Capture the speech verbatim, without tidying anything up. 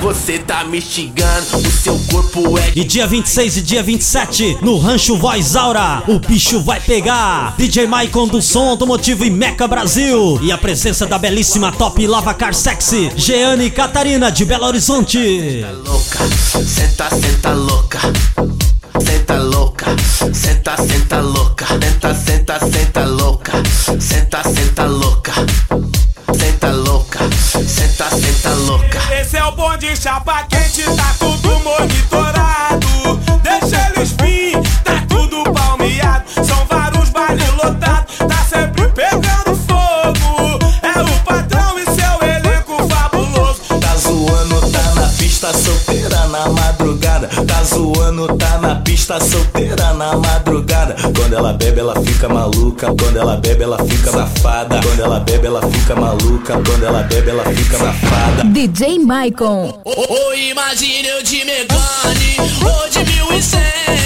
você tá me xingando, o seu corpo é... E dia vinte e seis e dia vinte e sete, no Rancho Voz Aura, o bicho vai pegar. D J Maicon do Som Automotivo e Meca Brasil. E a presença da belíssima Top Lavacar Sexy, Jeane Catarina de Belo Horizonte. Senta louca, senta, senta louca. Senta louca, senta, senta louca. Senta, senta, senta louca. Senta, senta louca. Senta louca, senta, senta louca. Esse é o bonde chapa quente, tá tudo monitorado. Deixa eles vir, tá tudo palmeado. São vários bailes lotados, tá sempre pegando fogo. É o patrão e seu elenco fabuloso. Tá zoando, tá na pista solteira na madrugada. Tá zoando, tá na pista solteira na madrugada. Quando ela bebe ela fica maluca. Quando ela bebe ela fica safada. Quando ela bebe ela fica maluca. Quando ela bebe ela fica safada. D J Maicon. Ou oh, oh, imagine eu de Megane ou de mil e cem.